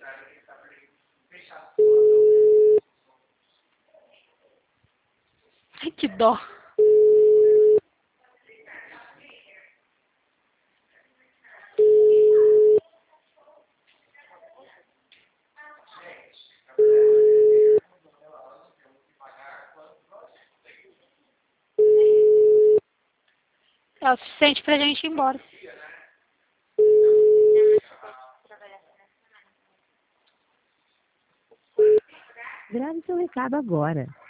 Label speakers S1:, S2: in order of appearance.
S1: Ai, que dó. É o suficiente pra gente ir embora.
S2: Grave seu recado agora.